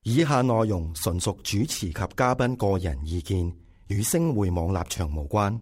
以下內容純屬主持及嘉賓個人意見，與星匯網立場無關。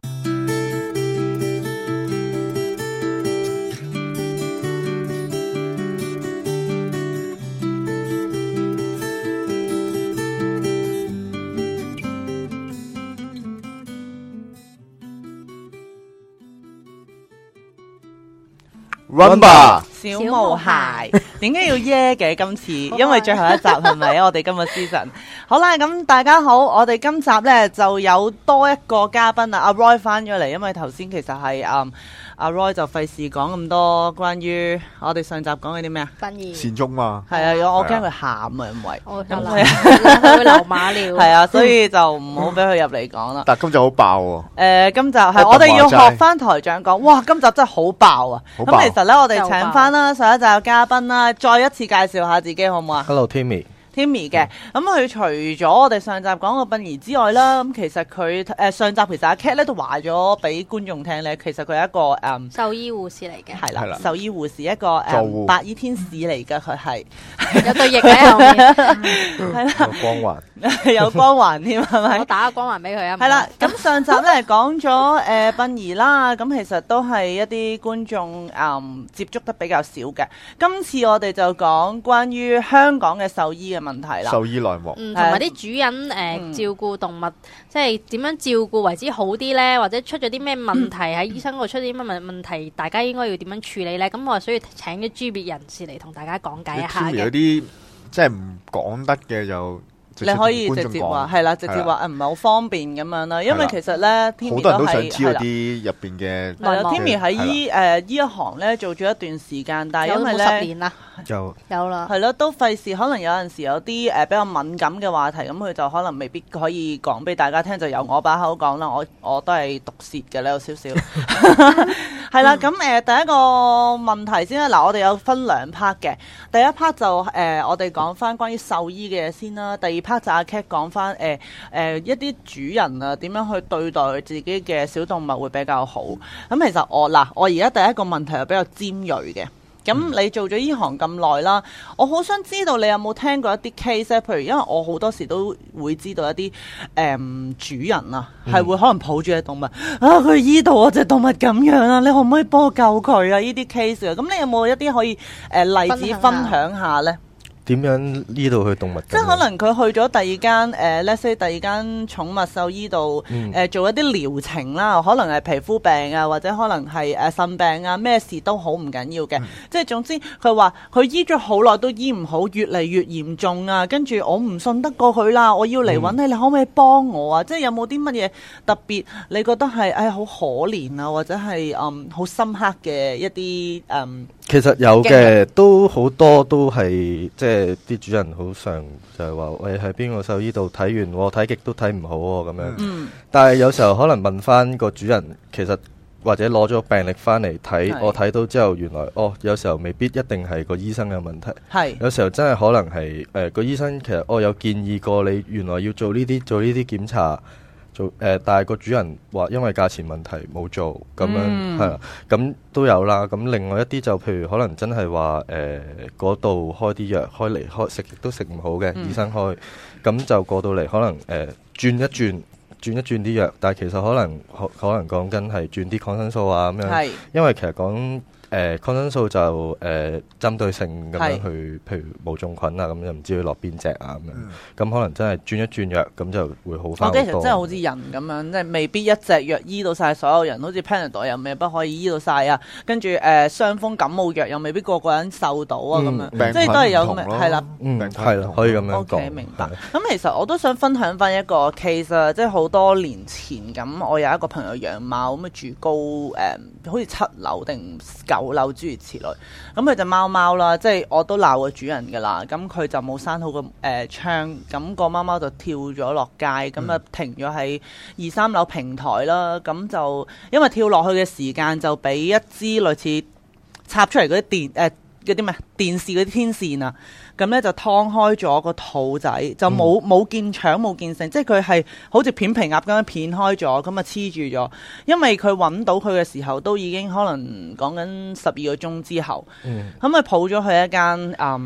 Rumba 小毛孩點解要耶嘅今次？因為最後一集係咪？我哋今個 season 好啦，咁大家好，我哋今集呢就有多一個嘉賓啊，阿 Roy 翻咗嚟，因為頭先其實係阿 Roy 就費事講咁多關於我哋上集講嘅啲咩啊？ 殯儀善終嘛， 係啊，我驚佢喊啊，因為佢會流馬尿， 係啊，所以就唔好俾佢入嚟講啦。 但今集好爆喎！ 今集係我哋要學翻台長講，哇！今集真係好爆啊！咁其實咧，我哋請翻啦上一集嘅嘉賓啦，再一次介紹下自己好唔好啊 ？Hello Timmy。Timmy 嘅，咁佢除咗我哋上集講個殯儀之外啦，咁其實佢上集其實阿 Cat 咧都話咗俾觀眾聽咧，其實佢係一個獸醫護士嚟嘅， 係啦，獸醫護士一個白衣天使嚟嘅，佢係有對翼喺後面， 係啦， 有光環， 有光環添係咪？ 我打個光環俾佢啊！ 係啦，咁上集咧講咗殯儀啦，咁其實都係一啲觀眾接觸得比較少嘅。今次我哋就講關於香港嘅獸醫嘅問題啦， 獸醫內幕， 同埋啲主人照顧動物，即係點樣照顧為之好啲咧？或者出咗啲咩問題喺醫生嗰度出啲咩問題，大家應該要點樣處理咧？咁我所以請咗專業人士嚟同大家講解一下嘅。 有啲即係唔講得嘅就。 你可以直接話係啦，直接話唔係好方便咁樣啦，因為其實咧，Timmy 好多人都想知嗰啲入邊嘅。 係啦 ，Timmy 喺呢一行咧做咗一段時間，但係因為咧 10年啦， 有啦， 係咯，都費事可能有陣時有啲比較敏感嘅話題，咁佢就可能未必可以講俾大家聽，就由我把口講啦。我都係毒舌嘅咧，有少少。係啦，咁第一個問題先啦。嗱，我哋有分兩 part 嘅，第一 part 就我哋講翻關於獸醫嘅嘢先啦，第二 part 就阿 Cat 講翻一啲主人啊點樣去對待自己嘅小動物會比較好。咁其實我而家第一個問題係比較尖鋭嘅。咁你做咗呢行咁耐啦，我好想知道你有冇聽過一啲 case 咧？譬如因為我好多時都會知道一啲主人啊，係會可能抱住隻動物啊，佢醫到我隻動物咁樣啊，你可唔可以幫我救佢啊？呢啲 case 啊，咁你有冇一啲可以例子分享下咧？ 點樣醫到去動物？ 即係可能佢去咗第二間let's say 第二間寵物獸醫度做一啲療程啦，可能係皮膚病啊，或者可能係腎病啊，咩事都好唔緊要嘅。即係總之佢話佢醫咗好耐都醫唔好，越嚟越嚴重啊！跟住我唔信得過佢啦，我要嚟揾你，你可唔可以幫我啊？即係有冇啲乜嘢特別你覺得係好可憐啊，或者係好深刻嘅一啲其實有嘅，都好多都係即係啲主人好常就係話喂，喺邊個獸醫度睇完，我睇極都睇唔好喎咁樣。但係有時候可能問翻個主人，其實或者攞咗病歷翻嚟睇，我睇到之後原來有時候未必一定係個醫生嘅問題。係有時候真係可能係個醫生其實有建議過你，原來要做呢啲檢查。但係個主人話因為價錢問題冇做咁樣係啦，咁都有啦。咁另外一啲就譬如可能真係話嗰度開啲藥開嚟食亦都食唔好嘅，醫生開咁就過到嚟可能轉一轉啲藥，但係其實可能講緊係轉啲抗生素啊咁樣，因為其實講抗生素就針對性咁樣去，譬如冇種菌啊，咁又唔知要落邊隻啊咁樣，咁可能真係轉一轉藥，咁就會好翻好多。 其實真係好似人咁樣，即係未必一隻藥醫到晒所有人，好似 Panadol 又未必可以醫到晒啊。跟住傷風感冒藥又未必個個人受到啊咁樣，即係都係有咁嘅係啦， 係啦，可以咁樣講。 OK，明白。咁其實我都想分享翻一個 case 啊，即係好多年前咁，我有一個朋友養貓咁住高好似7樓定9樓諸如此類，咁佢隻貓貓啦，即係我都鬧個主人噶啦，咁佢就冇閂好個窗，咁個貓貓就跳咗落街，咁啊停咗喺2、3樓平台啦，咁就因為跳落去嘅時間就俾一支類似插出嚟嗰啲嗰啲咩電視嗰啲天線啊，咁咧就劏開咗個肚仔，就冇見腸冇見性，即係佢係好似片皮鴨咁樣片開咗，咁啊黐住咗。因為佢揾到佢嘅時候，都已經可能講緊12個鐘之後，咁佢抱咗去一間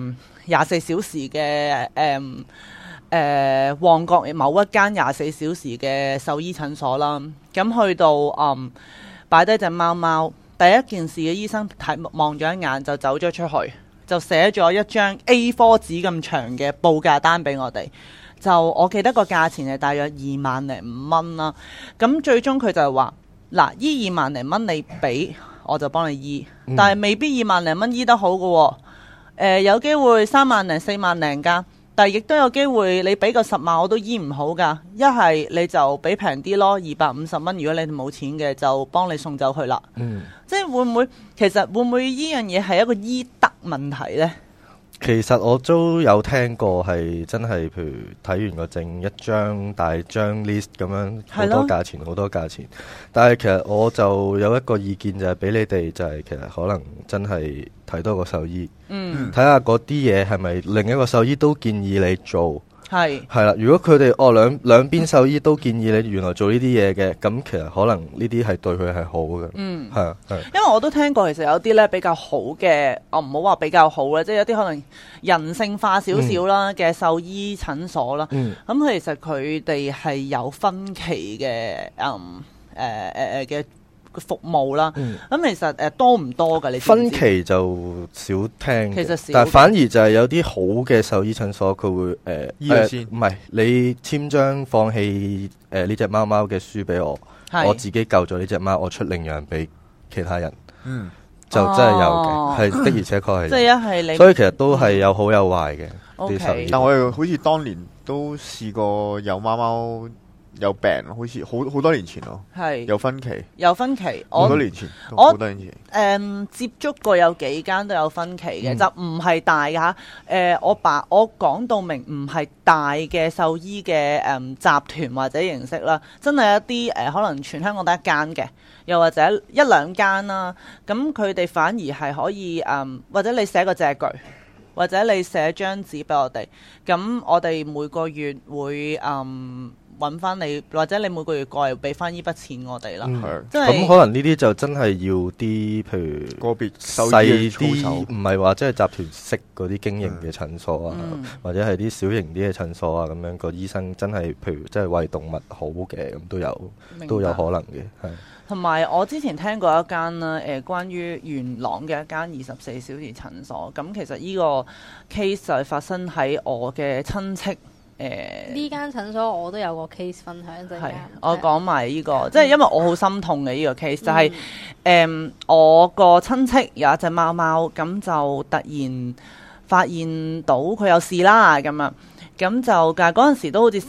24小時嘅旺角某一間24小時嘅獸醫診所啦。咁去到擺低隻貓貓，第一件事嘅醫生望咗一眼就走咗出去，就寫咗一張 A4 紙咁長嘅報價單俾我哋。就我記得個價錢係大約20500蚊啦。咁最終佢就係話：嗱，醫2萬零蚊你俾，我就幫你醫，但係未必2萬零蚊醫得好嘅喎。有機會3萬零4萬零㗎，但係亦都有機會你俾個10萬我都醫唔好㗎。一係你就俾平啲咯，250蚊。如果你哋冇錢嘅，就幫你送走佢啦。即係會唔會其實會唔會呢樣嘢係一個醫德問題呢？ 其實我都有聽過係真係，譬如睇完個症一張大張 list 咁樣，好多價錢好多價錢。但係其實我就有一個意見就係俾你哋，就係其實可能真係睇多個獸醫，睇下嗰啲嘢係咪另一個獸醫都建議你做。係啦，如果佢哋兩邊獸醫都建議你原來做呢啲嘢嘅，咁其實可能呢啲係對佢係好嘅。係因為我都聽過，其實有啲咧比較好嘅，我唔好話比較好啦，即係有啲可能人性化少少啦嘅獸醫診所啦。咁其實佢哋係有分期嘅嘅服務啦。咁其實多唔多㗎？你知唔知？ 分期就少聽， 其實少， 但係反而就係有啲好嘅獸醫診所，佢會醫咗先， 唔係你簽張放棄呢隻貓貓嘅書俾我，我自己救咗呢隻貓，我出領養俾其他人。就真係有嘅，係的而且確係。 即係一係你， 所以其實都係有好有壞嘅啲獸醫。 但我哋好似當年都試過有貓貓有病，好似好多年前咯，係有分期，好多年前，好多年前。 接觸過有幾間都有分期嘅，就唔係大㗎。我講到明唔係大嘅獸醫嘅集團或者形式啦，真係一啲可能全香港得一間嘅，又或者一兩間啦。咁佢哋反而係可以或者你寫個借據，或者你寫張紙俾我哋，咁我哋每個月會揾翻你，或者你每個月過嚟俾翻呢筆錢我哋啦。 咁可能呢啲就真係要啲，譬如個別細啲，唔係話即係集團式嗰啲經營嘅診所啊，或者係啲小型啲嘅診所啊，咁樣個醫生真係，譬如即係為動物好嘅，咁都有可能嘅。係。 同埋我之前聽過一間啦，關於元朗嘅一間24小時診所。咁其實呢個 case 就係發生喺我嘅親戚。 呢間診所我都有個 case 分享，陣間我講埋呢個，即係因為我好心痛嘅呢個 case，就係我個親戚有一隻貓貓，咁就突然發現到佢有事啦，咁樣。咁就但係嗰陣時都好似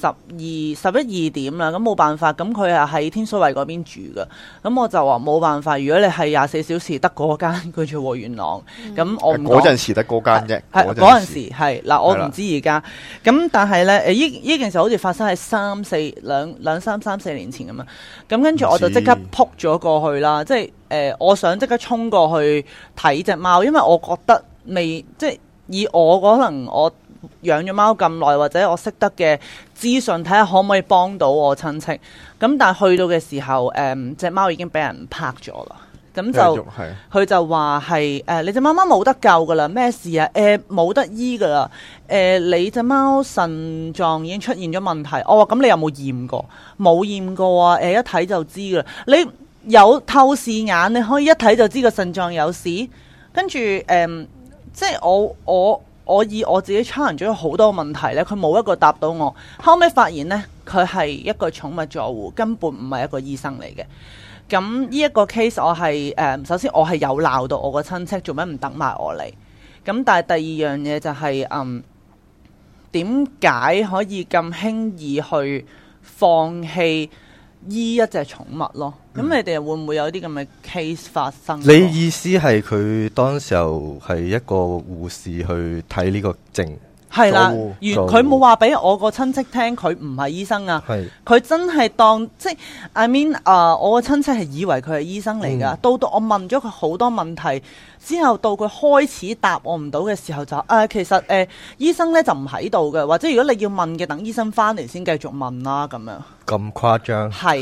11、2點啦，咁冇辦法，咁佢係喺天水圍嗰邊住㗎，咁我就話冇辦法，如果你係24小時得嗰間佢住喎元朗，咁我唔嗰陣時得嗰間啫， 嗰陣時係嗱，我唔知而家，咁但係咧呢件事好似發生喺兩三4年前咁樣，咁跟住我就即刻撲咗過去啦，即係我想即刻衝過去睇隻貓，因為我覺得即係以我可能我養咗貓咁耐，或者我識得嘅資訊，睇下可唔可以幫到我親戚。咁但係去到嘅時候，隻貓已經俾人拍咗啦。咁就佢就話係你隻貓貓冇得救噶啦，咩事啊？冇得醫噶啦。你隻貓腎臟已經出現咗問題。我話咁你有冇驗過？冇驗過啊。一睇就知噶啦。你有透視眼，你可以一睇就知個腎臟有事。跟住即係我以我自己 challenge 咗好多問題咧，佢冇一個答到我。後尾發現呢，佢係一個寵物助護，根本唔係一個醫生嚟嘅。咁呢一個 case 我係首先我係有鬧到我個親戚，做咩唔等埋我嚟？咁但係第二樣嘢就係點解可以咁輕易去放棄醫一隻寵物咯？咁你哋會唔會有啲咁嘅 case 發生？ 你意思係佢當時候係一個護士去睇呢個症？ 係啦，佢冇話俾我個親戚聽，佢唔係醫生啊。佢真係當即係 I mean 我個親戚係以為佢係醫生嚟㗎。到我問咗佢好多問題之後，到佢開始答我唔到嘅時候就其實醫生咧就唔喺度嘅，或者如果你要問嘅，等醫生翻嚟先繼續問啦咁樣。 咁誇張？ 係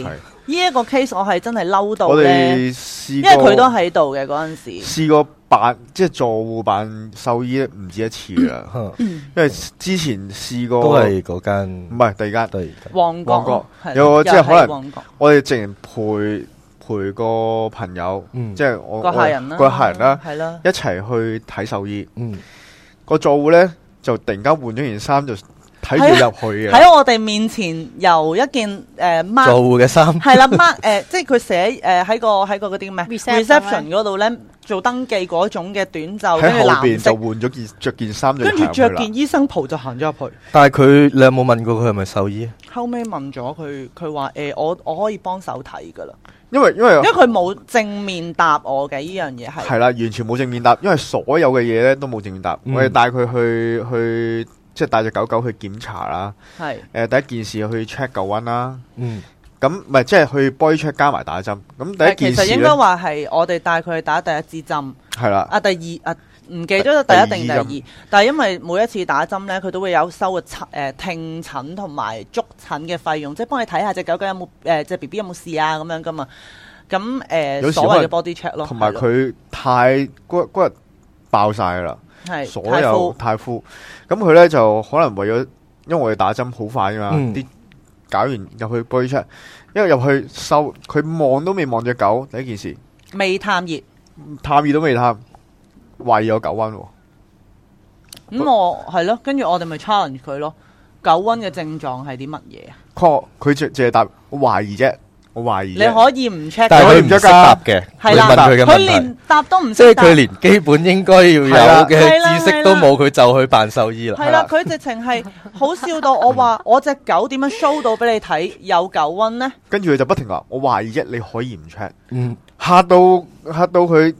呢一個 case 我係真係嬲到咧，因為佢都喺度嘅嗰陣時。 試過即係助護扮獸醫唔止一次啦，因為之前試過都係嗰間， 唔係第二間， 旺角有個即係可能我哋淨陪個朋友，即係我個客人啦，係啦，一齊去睇獸醫。個助護咧就突然間換咗件衫就睇住入去嘅， 喺我哋面前由一件助護嘅衫， 係啦即係佢寫喺個嗰啲咩 reception 嗰度咧做登記嗰種嘅短袖， 喺後邊就換咗着件衫， 跟住着件醫生袍就行咗入去。 但係你有冇問過佢係咪獸醫？ 後尾問咗佢，佢話我可以幫手睇噶啦。 因為佢冇正面答我嘅呢樣嘢係啦，完全冇正面答，因為所有嘅嘢咧都冇正面答。我哋帶佢去即係帶隻狗狗去檢查啦。係第一件事去 check 狗瘟啦。咁唔係即係去 body check 加埋打針。咁第一件事其實應該話係我哋帶佢去打第一支針。係啦。第二唔記得咗第一定第二，但係因為每一次打針咧，佢都會有收聽診同埋觸診嘅費用，即係幫你睇下隻狗狗有冇隻 BB 有冇事啊咁樣噶嘛。咁所謂嘅 body check 咯， 同埋佢嗰日爆晒啦，係所有太敷。咁佢咧就可能為咗，因為我哋打針好快噶嘛，啲搞完入去 body check，因為入去收佢望都未望隻狗，第一件事未探熱， 探熱都未探。懷疑有狗瘟， 咁我係咯，跟住我哋咪 challenge 佢咯。狗瘟嘅症狀係啲乜嘢啊？ 佢淨係答我懷疑啫，我懷疑。 你可以唔 check， 但係佢唔識答嘅， 係啦，佢連答都唔識， 即係佢連基本應該要有嘅知識都冇，佢就去扮獸醫啦。 係啦，佢直情係好笑到我話我隻狗點樣 show 到俾你睇有狗瘟呢？ 跟住佢就不停話我懷疑啫，你可以唔 check，嚇到佢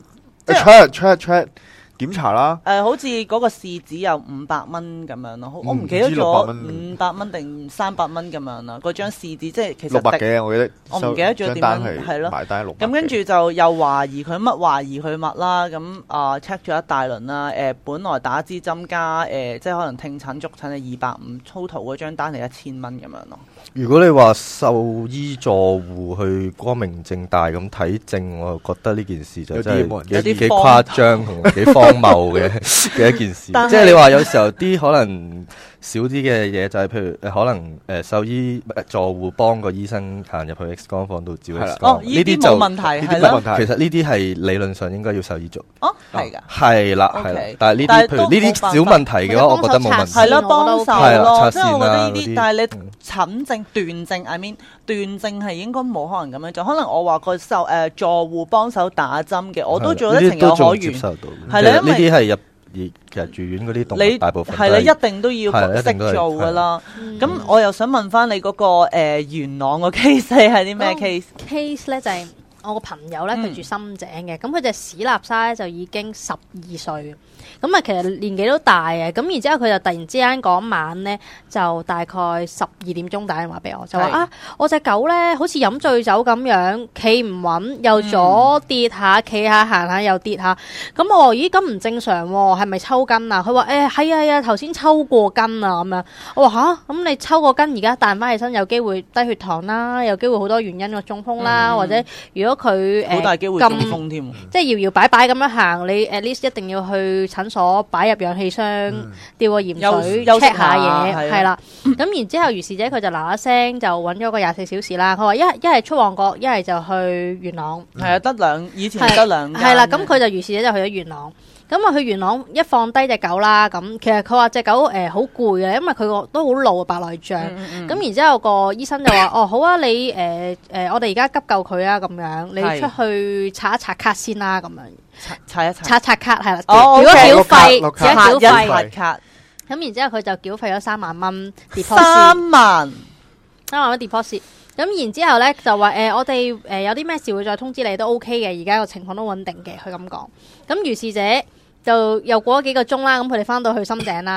check。檢查啦， 好似嗰個試紙有500蚊咁樣咯，我唔記得咗500蚊定300蚊咁樣啦。嗰張試紙即係其實 600幾，我記得， 我唔記得咗點樣係咯。 埋單600。 咁跟住就又懷疑佢乜，懷疑佢乜啦。咁check 咗一大輪啦。本來打支針加即係可能聽診觸診係250，total嗰張單係1000蚊咁樣咯。 如果你話獸醫助護去光明正大咁睇症，我就覺得呢件事就真係有啲幾誇張同幾荒謬嘅一件事。即係你話有時候啲可能少啲嘅嘢，就係譬如可能獸醫助護幫個醫生行入去 X 光房度照 X 光， 呢啲冇問題，係咯。 其實呢啲係理論上應該要獸醫做。 係㗎。 係啦，係啦。但係呢啲譬如呢啲小問題嘅話，我覺得冇問題。 係咯，幫手咯。即係我覺得呢啲， 但係你診症斷症 I mean 斷症係應該冇可能咁樣做。可能我話個助護幫手打針嘅，我都做得情有可原。係啦，因為呢啲係其實住院嗰啲動物大部分係啦，一定都要識做噶啦。咁我又想問翻你嗰個元朗個 case 係啲咩 case？case 咧就係我個朋友咧，佢住深井嘅，咁佢隻史納莎咧就已經12歲。咁啊，其實年紀都大嘅，咁然之後佢就突然之間嗰晚咧，就大概12點鐘打電話俾我，就話我隻狗咧好似飲醉酒咁樣，企唔穩，又左跌下，企下行下又跌下。咁我話咦，咁唔正常喎，係咪抽筋啊？佢話係啊，頭先抽過筋啊咁樣。我話吓，咁你抽過筋，而家彈翻起身，有機會低血糖啦，有機會好多原因個中風啦，或者如果佢好大機會中風添， 即係搖搖擺擺咁樣行，你 at least 一定要去診所擺入氧氣箱，吊個鹽水 check 下嘢，係啦。咁然之後，如是者佢就嗱嗱聲就揾咗個24小時啦。佢話一係出旺角，一係就去元朗。係啊， 以前得兩間。 係啦，咁佢就如是者就去咗元朗。咁啊，去元朗一放低隻狗啦。咁其實佢話隻狗好攰嘅，因為佢都好老白內障。咁然之後個醫生就話：哦，好啊，你我哋而家急救佢啊，咁樣你出去刷一刷卡先啦，咁樣。刷卡係啦，如果繳費，而家繳費卡，咁然之後佢就繳費咗3萬蚊 deposit， 3萬蚊 deposit。咁然之後咧就話我哋有啲咩事會再通知你，都 OK 嘅，而家個情況都穩定嘅，佢咁講。咁如是者就又過咗幾個鐘啦，咁佢哋翻到去深井啦。咁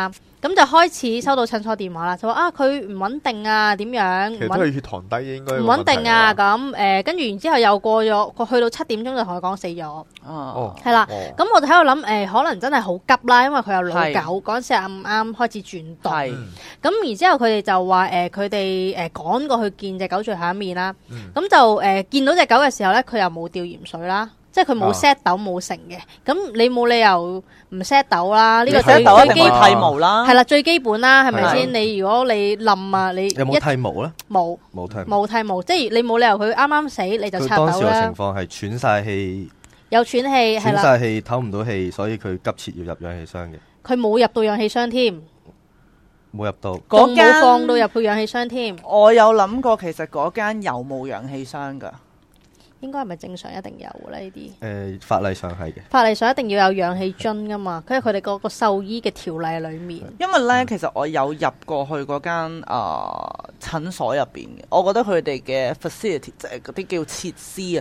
咁就開始收到診所電話啦，就話佢唔穩定啊，點樣？ 其實都係血糖低應該唔穩定啊，咁跟住然之後又過咗，去到7點鐘就同佢講死咗。係啦，咁我就喺度諗可能真係好急啦，因為佢有老狗嗰陣時啱啱開始轉動。咁然之後佢哋就話佢哋趕過去見隻狗最後一面啦。咁就見到隻狗嘅時候咧，佢又冇吊鹽水啦。即係佢冇 set 豆冇成嘅，咁你冇理由唔 set 豆啦，呢個最基本剃毛啦， 係啦最基本啦，係咪先？你如果你冧啊，你有冇剃毛咧？ 冇剃毛，即係你冇理由佢啱啱死你就拆豆啦。佢當時嘅情況係喘晒氣，有喘氣係啦，喘晒氣唞唔到氣，所以佢急切要入氧氣箱嘅。佢冇入到氧氣箱添，冇入到，仲冇放到入去氧氣箱添。 我有諗過，其實嗰間有冇氧氣箱㗎？ 應該係咪正常一定有嘅咧？呢啲法例上係嘅， 法例上一定要有氧氣樽噶嘛，跟住佢哋個獸醫嘅條例裏面。 因為咧，其實我有入過去嗰間診所入邊嘅，我覺得佢哋嘅 facility 即係嗰啲叫設施啊，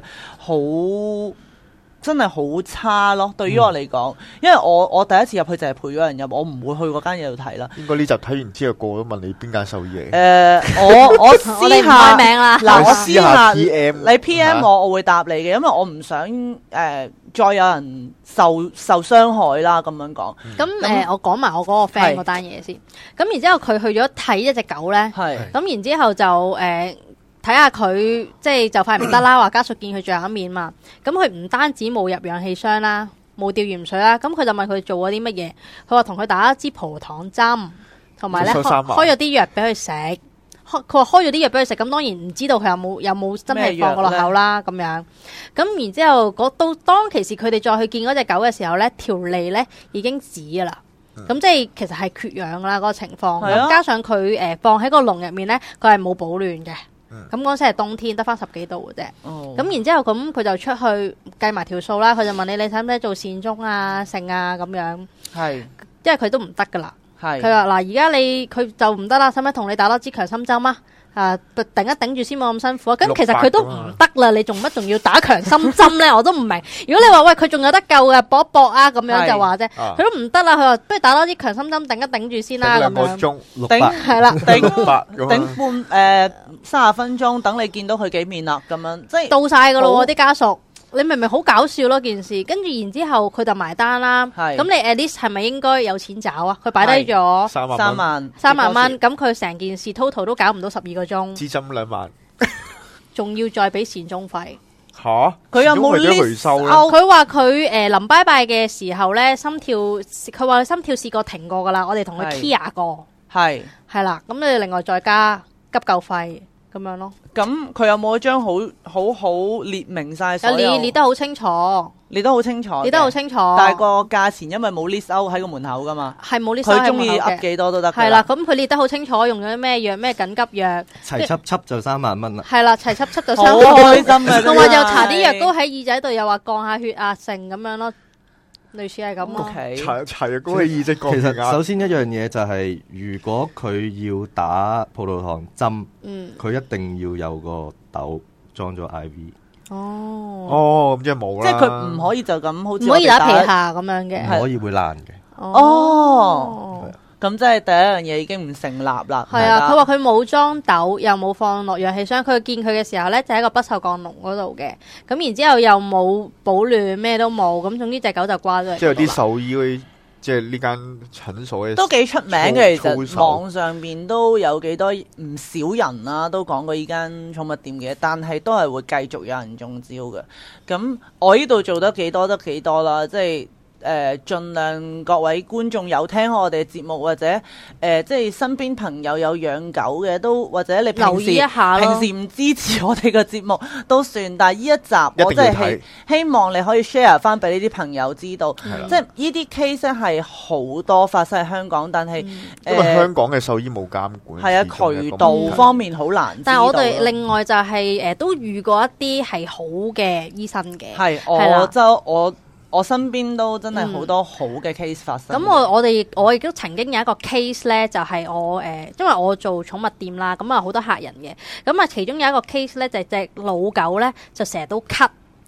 真係好差咯，對於我嚟講，因為我第一次入去就係陪咗人入，我唔會去嗰間嘢度睇啦。 應該呢集睇完之後，個個都問你邊間獸醫嚟？ 我私下名啦， 嗱，我私下你 PM 我會答你嘅，因為我唔想再有人受傷害啦，咁樣講。 咁我講埋我嗰個 friend 嗰單嘢先。咁然之後佢去咗睇一隻狗咧，咁然之後就睇下佢即係就快唔得啦，話家屬見佢最後一面嘛。咁佢唔單止冇入氧氣箱啦，冇吊鹽水啦，咁佢就問佢做咗啲乜嘢。佢話同佢打一支葡萄糖針，同埋咧開咗啲藥俾佢食。佢話開咗啲藥俾佢食，咁當然唔知道佢有冇真係放過落口啦咁樣。咁然之後到當其時佢哋再去見嗰隻狗嘅時候咧，條脷咧已經紫噶啦。咁即係其實係缺氧啦嗰個情況。咁加上佢放喺個籠入面咧，佢係冇保暖嘅。咁嗰陣時係冬天，得翻10幾度嘅啫。咁然之後咁佢就出去計埋條數啦。佢就問你使唔使做善終啊、剩啊咁樣。因為佢都唔得噶啦。佢話嗱，而家佢就唔得啦，使唔使同你打多支強心針啊？頂一頂住先冇咁辛苦啊！咁其實佢都唔得啦，你仲要打強心針咧？我都唔明。如果你話喂佢仲有得救嘅，搏一搏啊咁樣就話啫。佢都唔得啦，佢話不如打多啲強心針頂一頂住先啦咁樣。 頂係啦，頂半30分鐘，等你見到佢幾面啦咁樣，即係到晒噶咯啲家屬。你明明好搞笑咯件事，跟住然之後佢就埋單啦。咁你 at least 係咪應該有錢找啊？佢擺低咗3萬蚊，咁佢成件事 total 都搞唔到12個鐘。 資金2萬， 仲要再俾善終費。 佢有冇回收咧？ 佢話佢臨拜拜嘅時候咧，佢話佢心跳試過停過噶啦。我哋同佢 clear 過，係啦。咁你哋另外再加急救費。咁樣咯， 咁佢有冇一張好列明晒所有？ 列得好清楚， 列得好清楚。但係個價錢因為冇 list out 喺個門口噶嘛， 係冇 list out 喺門口嘅。佢中意噏幾多都得。係啦，咁佢列得好清楚，用咗啲咩藥、咩緊急藥， 齊輯就3萬蚊啦。 係啦，齊輯就3萬蚊。 好開心啊！ 同埋又搽啲藥膏喺耳仔度，又話降下血壓性咁樣咯。類似係咁咯， 齊高嘅意識講。 其實首先一樣嘢就係，如果佢要打葡萄糖針，佢一定要有個豆裝咗 IV。 咁即係冇啦。 即係佢唔可以就咁，好似唔可以打皮下咁樣嘅， 唔可以會爛嘅。 咁即係第一樣嘢已經唔成立啦。 係啊，佢話佢冇裝豆，又冇放落氧氣箱。佢見佢嘅時候咧，就喺個不鏽鋼籠嗰度嘅。咁然之後又冇保暖，咩都冇。咁總之隻狗就掛咗。 即係有啲獸醫即係呢間診所嘅都幾出名嘅。其實網上邊都有幾多唔少人啊，都講過呢間寵物店嘅，但係都係會繼續有人中招嘅。咁我呢度做得幾多得幾多啦，即係。盡量各位觀眾有聽我哋節目，或者即係身邊朋友有養狗嘅，都或者你留意一下咯。 平時唔支持我哋嘅節目都算，但係呢一集我真係希望你可以 share 翻俾呢啲朋友知道，即係呢啲 case 係好多發生喺香港，但係因為香港嘅獸醫冇監管， 係啊，渠道方面好難知道。 但係我哋另外就係都遇過一啲係好嘅醫生嘅， 係我身邊都真係好多好嘅 case 發生。 咁我亦都曾經有一個 case 咧，就係我因為我做寵物店啦，咁啊好多客人嘅，咁啊其中有一個 case 咧就係隻老狗咧就成日都咳，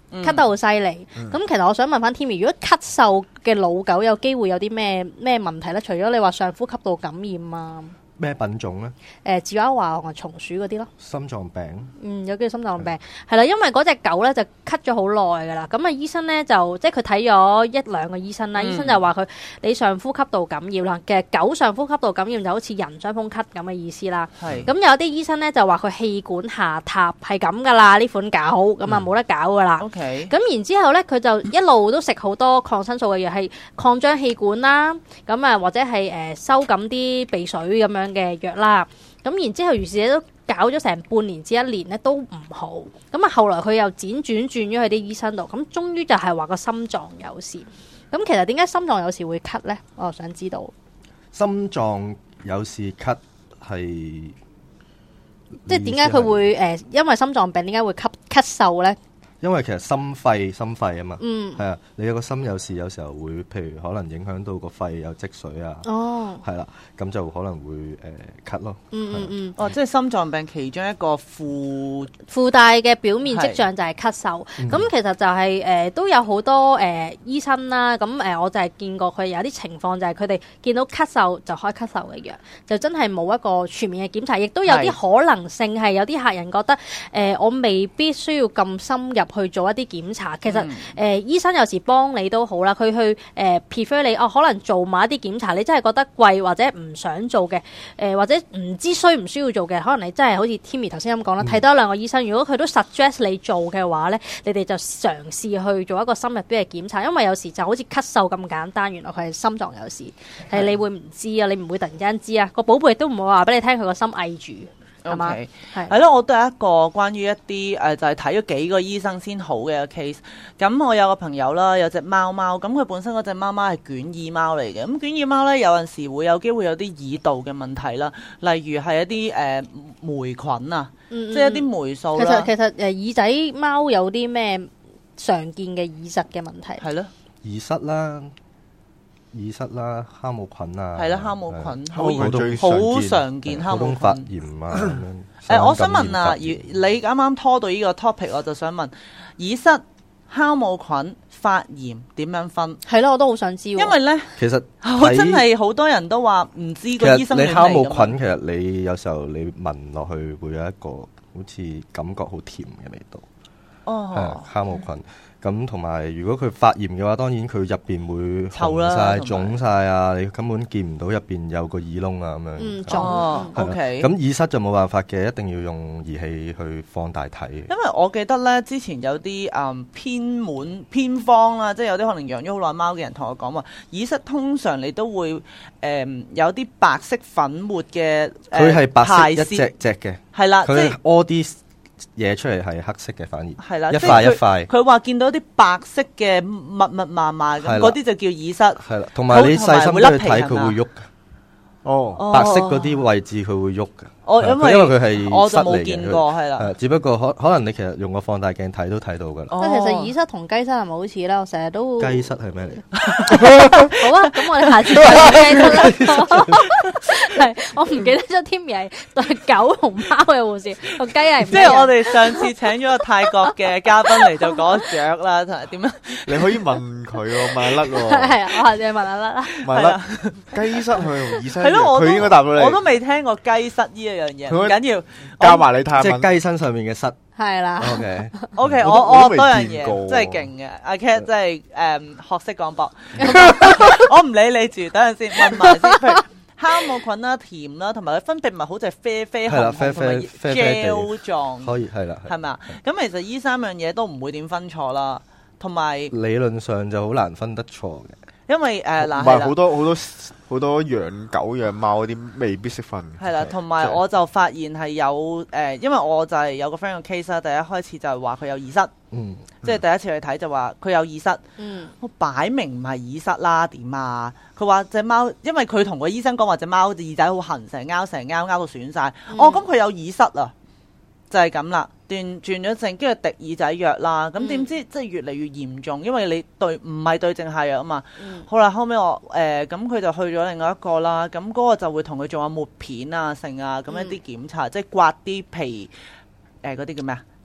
咳得好犀利。咁其實我想問翻 Timmy，如果咳嗽嘅老狗有機會有啲咩問題咧？除咗你話上呼吸道感染啊？ 咩品種咧？ 芝娃娃同松鼠嗰啲咯。 心臟病。 有機會心臟病係啦，因為嗰隻狗咧就咳咗好耐噶啦。咁啊，醫生咧就即係佢睇咗1-2個醫生啦。醫生就話佢你上呼吸道感染啦。其實狗上呼吸道感染就好似人傷風咳咁嘅意思啦。咁有啲醫生咧就話佢氣管下塌係咁噶啦，呢款狗咁啊冇得搞噶啦。咁然之後咧佢就一路都食好多抗生素嘅藥，係擴張氣管啦，咁啊或者係收緊啲鼻水咁樣嘅藥啦，咁然之後於是都搞咗成半年至1年咧都唔好，咁啊後來佢又轉咗去啲醫生度，咁終於就係話個心臟有事。咁其實點解心臟有事會咳呢？我又想知道。 心臟有事咳係即係點解佢會因為心臟病點解會咳嗽呢？ 因為其實心肺啊嘛，係啊，你有個心有事，有時候會，譬如可能影響到個肺有積水啊，係啦，咁就可能會咳咯。 即係心臟病其中一個附帶嘅表面跡象就係咳嗽。咁其實就係都有好多醫生啦，咁我就係見過佢有啲情況就係佢哋見到咳嗽就開咳嗽嘅藥，就真係冇一個全面嘅檢查，亦都有啲可能性係有啲客人覺得我未必需要咁深入去做一啲檢查，其實醫生有時幫你都好啦，佢去prefer 你可能做某一啲檢查，你真係覺得貴或者唔想做嘅，或者唔知需唔需要做嘅，可能你真係好似 Timmy 頭先咁講啦，睇多2個醫生，如果佢都 suggest 你做嘅話咧，你哋就嘗試去做一個深入啲嘅檢查，因為有時就好似咳嗽咁簡單，原來佢係心臟有事，係你會唔知啊，你唔會突然之間知啊，個寶貝都唔會話俾你聽佢個心翳住。係咯，我都有一個關於一啲就係睇咗幾個醫生先好嘅 case。咁我有個朋友啦，有隻貓貓，咁佢本身嗰隻貓貓係捲耳貓嚟嘅。咁捲耳貓咧，有陣時會有機會有啲耳道嘅問題啦，例如係一啲霉菌啊，即係一啲霉素啦。 其實耳仔貓有啲咩常見嘅耳疾嘅問題？係咯， 耳塞啦，酵母菌啊， 係啦，酵母菌好常見，酵母菌發炎啊咁樣。 我想問啊，你啱啱拖到呢個 topic， 我就想問耳塞、酵母菌、發炎點樣分？ 係咯，我都好想知。因為咧， 其實真係好多人都話唔知個醫生你酵母菌，其實你有時候你聞落去會有一個好似感覺好甜嘅味道。酵母菌。咁同埋，如果佢發炎嘅話，當然佢入邊會紅晒、腫晒啊！你根本見唔到入邊有個耳窿啊咁樣。 腫，OK。 咁耳塞就冇辦法嘅，一定要用儀器去放大睇。因為我記得咧，之前有啲偏方啦，即係有啲可能養咗好耐貓嘅人同我講話，耳塞通常你都會有啲白色粉末嘅佢係白色一隻隻嘅， 係啦，即係屙啲嘢出嚟係黑色嘅，反而係啦， 一塊一塊。 佢話見到啲白色嘅密麻麻咁，嗰啲就叫耳塞。 係啦，同埋你細心啲去睇，佢會喐嘅。白色嗰啲位置佢會喐嘅。因為佢係我就冇見過，係啦。 只不過可能你其實用個放大鏡睇都睇到噶啦。 其實耳塞同雞塞係咪好似咧？我成日都雞塞係咩嚟？ 好啊，咁我哋下次講雞塞啦。係，我唔記得咗 Timmy 係對狗同貓嘅護士，個雞係即係我哋上次請咗個泰國嘅嘉賓嚟就講雀啦，同埋點樣？ 你可以問佢喎，問甩喎。 係啊，我下次問阿甩啦。 問甩雞塞佢同耳塞， 係咯， 佢應該答到你。 我都未聽過雞塞呢樣嘢，唔緊要， 教埋你睇。 即係雞身上面嘅塞。 係啦。 OK， 我多樣嘢，真係勁嘅。阿 Cat 真係學識廣播。我唔理你住，等陣先問埋先。譬如酵母菌啦、甜啦，同埋佢分泌物好似係啡啡紅紅同埋 gel 狀， 可以係啦， 係咪啊？咁其實呢3樣嘢都唔會點分錯啦，同埋理論上就好難分得錯嘅。 因為嗱， 唔係好多養狗養貓嗰啲未必識分。 係啦，同埋我就發現係有因為我就係有個 friend 嘅 case 啦，第一開始就係話佢有耳塞，即係第一次去睇就話佢有耳塞，我擺明唔係耳塞啦，點啊？佢話隻貓，因為佢同個醫生講話隻貓耳仔好痕，成拗到損晒，咁佢有耳塞啊，就係咁啦。轉咗症，跟住滴耳仔藥啦，咁點知即係越嚟越嚴重，因為你唔係對症下藥啊嘛。好啦，後尾我咁佢就去咗另外一個啦，咁嗰個就會同佢做下抹片啊、剩啊咁一啲檢查，即係刮啲皮嗰啲叫咩啊？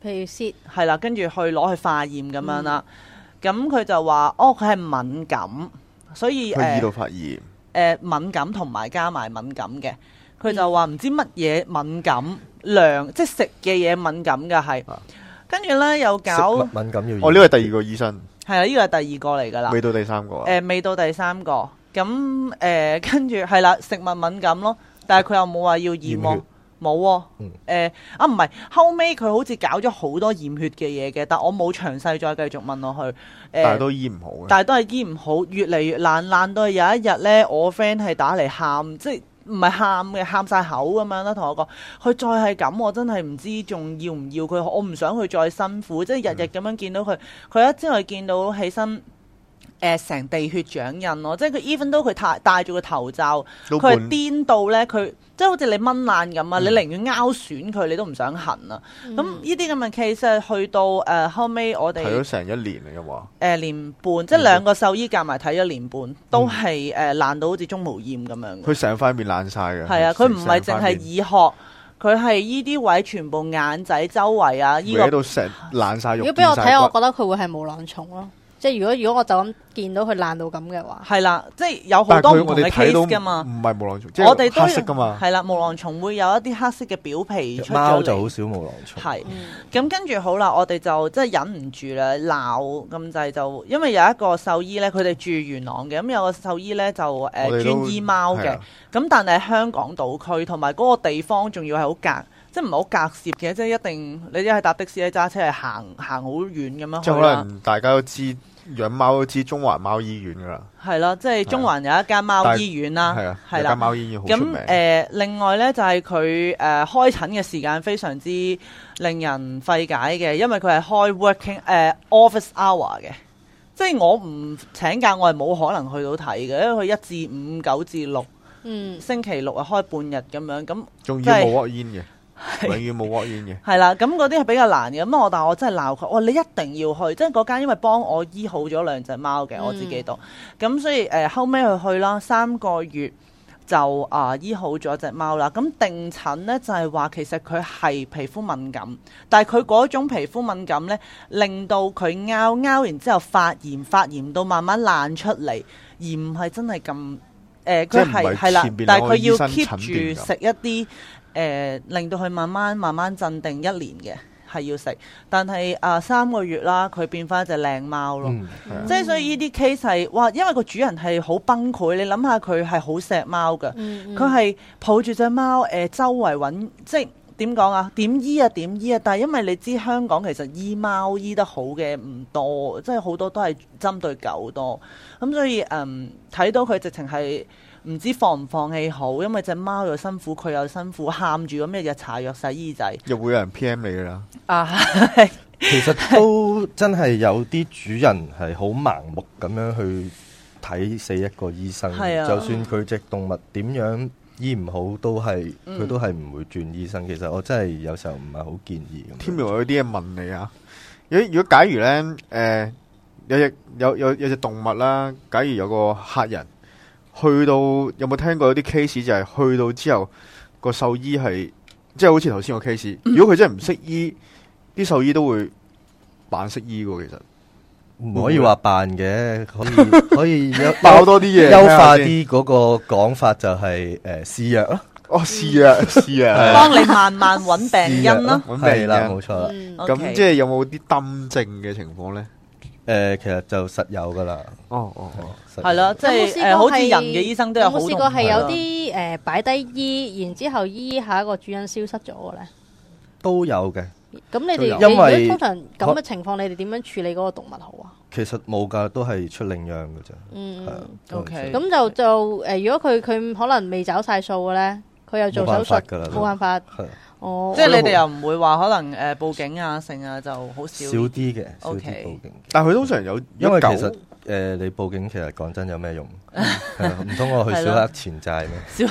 譬如泄係啦，跟住去攞去化驗咁樣啦。咁佢就話佢係敏感，所以去耳道發炎。 敏感同埋加埋敏感嘅。佢就話唔知乜嘢敏感量，即係食嘅嘢敏感嘅係。跟住咧又搞敏感要。 呢個係第二個醫生。 係啊，呢個係第二個嚟㗎啦。 未到第三個。 未到第三個。咁跟住係啦，食物敏感咯，但係佢又冇話要驗喎，冇喎。唔係，後尾佢好似搞咗好多驗血嘅嘢嘅，但我冇詳細再繼續問落去。 但係都醫唔好嘅。 但係都係醫唔好，越嚟越爛到有一日咧，我 friend 係打嚟喊，即係唔係喊嘅，喊晒口咁樣啦，同我講，佢再係咁，我真係唔知仲要唔要佢，我唔想佢再辛苦，即係日日咁樣見到佢，佢一朝係見到起身。成地血掌印咯，即係佢 even 都佢戴住個頭罩，佢係癲到咧，佢即係好似你掹爛咁啊！你寧願拗損佢，你都唔想痕啊！咁呢啲咁嘅 case 去到後尾我哋睇咗成1年嚟嘅話， 年半，即係兩個獸醫夾埋睇咗年半，都係爛到好似鍾無艷咁樣。 佢成塊面爛晒嘅。 係啊，佢唔係淨係耳殼，佢係依啲位全部眼仔周圍啊，依個到成爛晒肉。 如果俾我睇，我覺得佢會係毛囊蟲咯。即係如果我就咁見到佢爛到咁嘅話， 係啦，即係有好多唔同嘅 case 噶嘛。 唔係毛囊蟲，即係黑色噶嘛。 係啦，毛囊蟲會有一啲黑色嘅表皮出咗嚟。 貓就好少毛囊蟲。 係，咁跟住好啦，我哋就即係忍唔住啦，鬧咁滯就，因為有一個獸醫咧，佢哋住元朗嘅，咁有個獸醫咧就專醫貓嘅，咁但係香港島區同埋嗰個地方仲要係好隔。即係唔係好隔涉嘅，即係一定你一係搭的士，你揸車係行好遠咁樣去啦。 即係可能大家都知養貓都知中環貓醫院噶啦。係啦，即係中環有一間貓醫院啦。係啊，係啦，間貓醫院好出名。 咁另外咧就係佢開診嘅時間非常之令人費解嘅，因為佢係開 working office hour 嘅。即係我唔請假，我係冇可能去到睇嘅，因為佢1至5、9至6，星期六啊開半日咁樣，咁仲要冇 walk in 嘅。永遠冇 walk in 嘅， 係啦，咁嗰啲係比較難嘅。咁但係我真係鬧佢，你一定要去，即係嗰間因為幫我醫好咗2隻貓嘅，我自己都咁，所以後尾去啦，3個月就醫好咗隻貓啦。咁定診呢，就係話其實佢係皮膚敏感，但係佢嗰種皮膚敏感呢，令到佢拗完之後發炎到慢慢爛出嚟，而唔係真係咁佢係啦，但係佢要 keep 住食一啲。令到佢慢慢鎮定1年嘅係要食，但係3個月啦，佢變翻一隻靚貓咯。即係所以呢啲 case 係哇，因為個主人係好崩潰，你諗下佢係好錫貓㗎，佢係抱住隻貓周圍揾，即係點講啊？點醫啊？但係因為你知香港其實醫貓醫得好嘅唔多，即係好多都係針對狗多，咁所以睇到佢直情係。唔知放唔放棄好，因為隻貓又辛苦，佢又辛苦，喊住咁日日搽藥洗耳仔， 又會有人 PM 你噶啦。 其實都真係有啲主人係好盲目咁樣去睇死一個醫生，就算佢隻動物點樣醫唔好，都係佢都係唔會轉醫生。其實我真係有時候唔係好建議咁。 天明，我有啲嘢問你啊，如果假如咧，有隻動物啦，假如有個客人。去到有冇聽過有啲 case 就係去到之後個獸醫係即係好似頭先個 case，如果佢真係唔識醫，啲獸醫都會扮識醫嘅。其實唔可以話扮嘅，可以爆多啲嘢， 優化啲嗰個講法就係試藥咯。 試藥， 幫你慢慢揾病因咯。 係啦，冇錯啦。 咁即係有冇啲燈症嘅情況咧？ 其實就實有噶啦。 係咯，即係好似人嘅醫生都有好多。 有冇試過係有啲擺低醫，然之後醫下一個主人消失咗嘅咧？ 都有嘅。 咁你哋因為通常咁嘅情況，你哋點樣處理嗰個動物好啊？ 其實冇噶，都係出領養嘅啫。 OK。 咁就如果佢可能未找晒數嘅咧，佢又做手術，冇辦法。 即係你哋又唔會話可能報警啊、剩啊就好少啲嘅，少啲報警。 但係佢通常有， 因為其實你報警其實講真有咩用？唔通我去小額錢債咩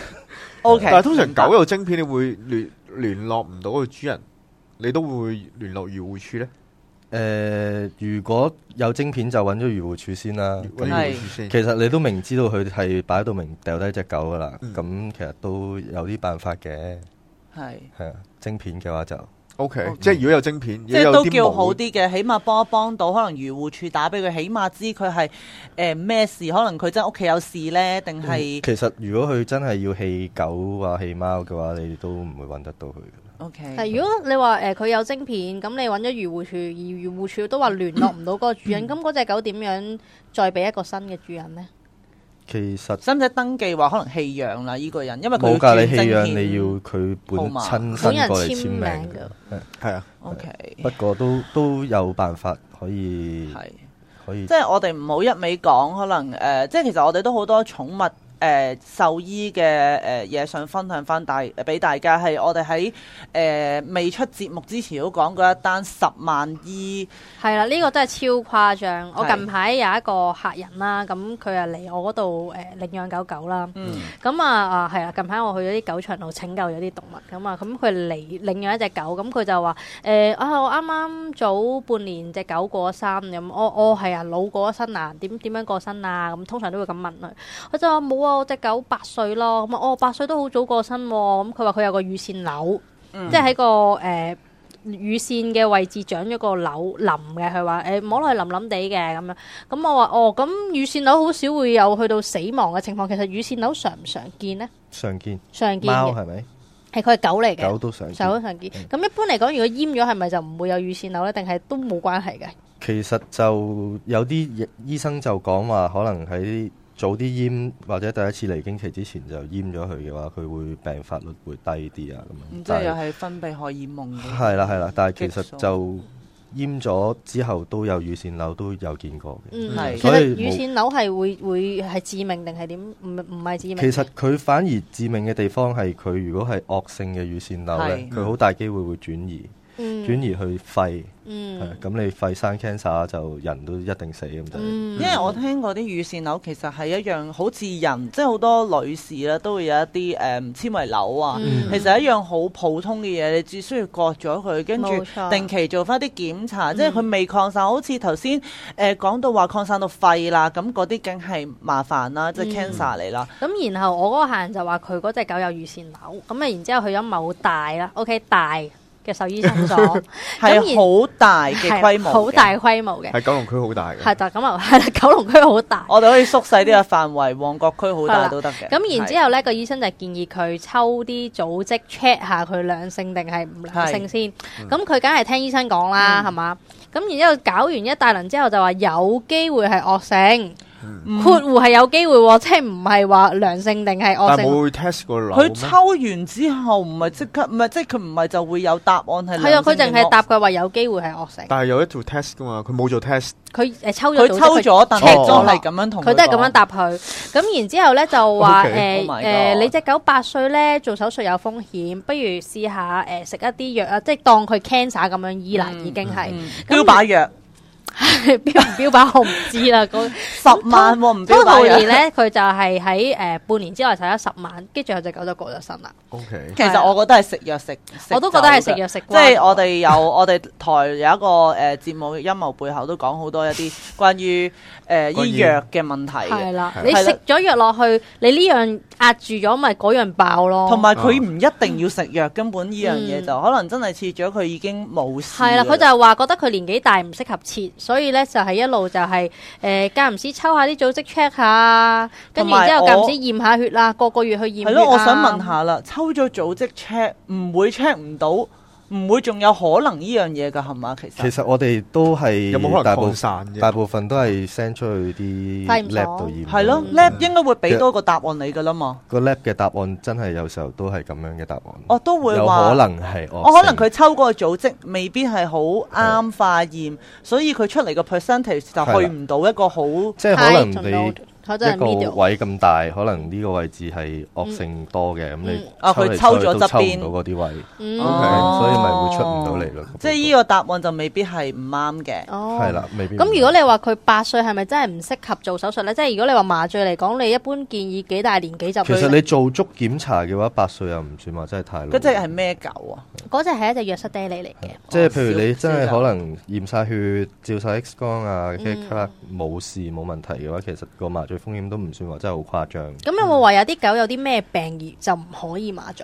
？OK。 但係通常狗有晶片，你會聯絡唔到個主人，你都會聯絡漁護署咧？ 如果有晶片就揾咗漁護署先啦。 其實你都明知道佢係擺到明掉低隻狗噶啦，咁其實都有啲辦法嘅。 係啊，晶片嘅話就 OK， 即係如果有晶片， 即係都叫好啲嘅，起碼幫一幫到，可能漁護署打俾佢，起碼知佢係咩事，可能佢真係屋企有事咧，定係其實如果佢真係要棄狗啊棄貓嘅話，你都唔會揾得到佢嘅。 OK。 係如果你話佢有晶片，咁你揾咗漁護署，而漁護署都話聯絡唔到嗰個主人，咁嗰隻狗點樣再俾一個新嘅主人呢？ 其實使唔使登記話可能棄養啦？呢個人因為佢冇㗎，你棄養你要佢親身過嚟簽名嘅， 係啊。 OK。 不過都有辦法可以可以。 即係我哋唔好一味講，可能即係其實我哋都好多寵物獸醫嘅嘢想分享翻俾大家，係我哋喺未出節目之前都講過一單10萬醫。係啦，呢個真係超誇張。我近排有一個客人啦，咁佢啊嚟我嗰度領養狗狗啦。咁係啦，近排我去咗啲狗場度拯救咗啲動物咁啊，咁佢嚟領養一隻狗，咁佢就話我啱啱早半年隻狗過咗身，咁我係啊老過咗身啊，點樣過身啊？咁通常都會咁問佢，我就話冇啊。我隻狗8歲咯，咁8歲都好早過身喎。咁佢話佢有個乳腺瘤，即係喺個乳腺嘅位置長咗個瘤腍嘅。佢話摸落去腍腍地嘅咁樣。咁我話咁乳腺瘤好少會有去到死亡嘅情況。其實乳腺瘤常唔常見呢？常見貓係咪？ 係佢係狗嚟嘅， 狗都常見。 咁一般嚟講，如果閹咗係咪就唔會有乳腺瘤呢？定係都冇關係嘅？ 其實就有啲醫生就講話，可能喺早啲閹或者第一次嚟經期之前就閹咗佢嘅話，佢會病發率會低啲啊咁樣。 即係又係分泌荷爾蒙嘅。 係啦，但係其實就閹咗之後都有乳腺瘤，都有見過嘅。 其實乳腺瘤係會係致命定係點？唔係致命。 其實佢反而致命嘅地方係佢如果係惡性嘅乳腺瘤咧，佢好大機會會轉移去肺。咁你肺生 cancer 就人都一定死咁就。 因為我聽過啲乳腺瘤其實係一樣好似人，即係好多女士咧都會有一啲纖維瘤啊。其實一樣好普通嘅嘢，你只需要割咗佢，跟住定期做翻啲檢查，即係佢未擴散。好似頭先講到話擴散到肺啦，咁嗰啲梗係麻煩啦，即係 cancer 嚟啦。 咁然後我嗰個客人就話佢嗰隻狗有乳腺瘤，咁然之後去咗某大啦 ，OK 大嘅獸醫診所， 係好大嘅規模， 好大規模嘅， 係九龍區好大嘅， 係咁啊，係啦，九龍區好大， 我哋可以縮細啲嘅範圍，旺角區好大都得嘅。 咁然之後咧，個醫生就建議佢抽啲組織 check 下佢良性定係唔良性先。咁佢梗係聽醫生講啦，係嘛？咁然之後搞完一大輪之後就話有機會係惡性。括弧係有機會，即係唔係話良性定係惡性。 但冇 test 個瘤。 佢抽完之後唔係即刻，唔係即係佢唔係就會有答案係良性。係啊， 佢淨係答佢話有機會係惡性。 但係有一做 test 噶嘛，佢冇做 test。 佢抽咗， 但係都係咁樣同佢都係咁樣答佢。咁然之後咧就話你隻狗8歲咧做手術有風險，不如試下食一啲藥啊，即係當佢 cancer 咁樣醫啦，已經係標靶藥。 標唔標靶我唔知啦，嗰 10萬喎唔標靶藥咧，佢就係喺半年之內使咗10萬，跟住佢隻狗就過咗身啦。 OK， 其實我覺得係食藥食， 我都覺得係食藥食。 即係我哋台有一個節目陰謀背後都講好多一啲關於醫藥嘅問題。 係啦，你食咗藥落去，你呢樣壓住咗，咪嗰樣爆咯。 同埋佢唔一定要食藥，根本呢樣嘢就可能真係切咗佢已經冇事。 係啦，佢就係話覺得佢年紀大唔適合切。所以咧就係一路就係間唔時抽下啲組織 check 下，跟住之後間唔時驗下血啦，個月去驗血。 係咯，我想問下啦，抽咗組織 check 唔會 check 唔到，唔會仲有可能呢樣嘢㗎係嘛？其實我哋都係有冇可能擴散嘅？ 大部分都係 send 出去啲 lab 度驗。 係咯，lab 應該會俾多個答案你㗎啦嘛。 個 lab 嘅答案真係有時候都係咁樣嘅答案。 我都會話有可能係我可能佢抽嗰個組織未必係好啱化驗，所以佢出嚟個 percentage 就去唔到一個好。 即係可能你一個位咁大，可能呢個位置係惡性多嘅，咁你佢抽咗側邊都抽唔到嗰啲位，所以咪會出唔到嚟咯。 即係呢個答案就未必係唔啱嘅。 係啦，未必。 咁如果你話佢8歲係咪真係唔適合做手術咧？即係如果你話麻醉嚟講，你一般建議幾大年紀就？ 其實你做足檢查嘅話，8歲又唔算話真係太老。 嗰隻係咩狗啊？ 嗰隻係一隻約瑟爹利嚟嘅。 即係譬如你真係可能驗晒血、照晒 X 光啊，冇事冇問題嘅話，其實個麻醉風險都唔算話真係好誇張。 咁有冇話有啲狗有啲咩病而就唔可以麻醉㗎？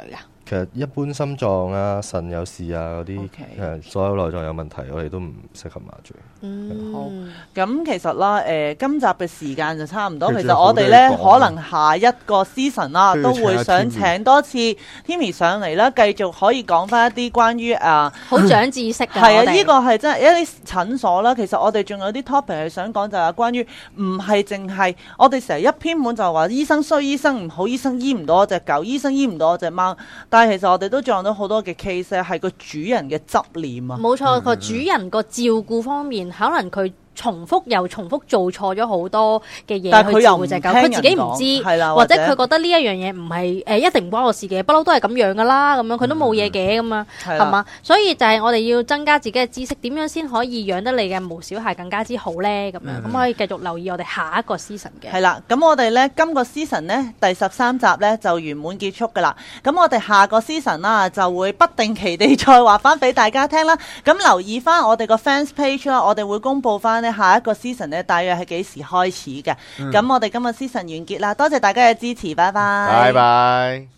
其實一般心臟啊、腎有事啊嗰啲，所有內臟有問題，我哋都唔適合麻醉。 好，咁其實啦，今集嘅時間就差唔多。其實我哋咧可能下一個 season 啦，都會想請多次 Timmy 上嚟啦，繼續可以講翻一啲關於好長知識嘅。 係啊，呢個係真係一啲診所啦。其實我哋仲有啲 topic 係想講，就係關於唔係淨係我哋成日一篇文就話醫生衰、醫生唔好、醫生醫唔到我隻狗、醫生醫唔到我隻貓。但係其實我哋都撞到好多嘅 case 係個主人嘅執念啊。 冇錯，個主人個照顧方面，可能佢重複做錯咗好多嘅嘢， 但係佢又唔聽，佢自己唔知，或者佢覺得呢一樣嘢唔係一定唔關我事嘅，不嬲都係咁樣噶啦，咁樣佢都冇嘢嘅咁樣，係嘛？所以就係我哋要增加自己嘅知識，點樣先可以養得你嘅毛小孩更加之好咧？咁樣咁可以繼續留意我哋下一個 season 嘅。 係啦，咁我哋咧今個 season 咧第13集咧就圓滿結束噶啦。咁我哋下個 season 啦就會不定期地再話翻俾大家聽啦。咁留意翻我哋個 fans page 啦，我哋會公布翻下一個 season 咧大約係幾時開始嘅。咁我哋今日 season 完結啦，多謝大家嘅支持，拜拜。 拜拜。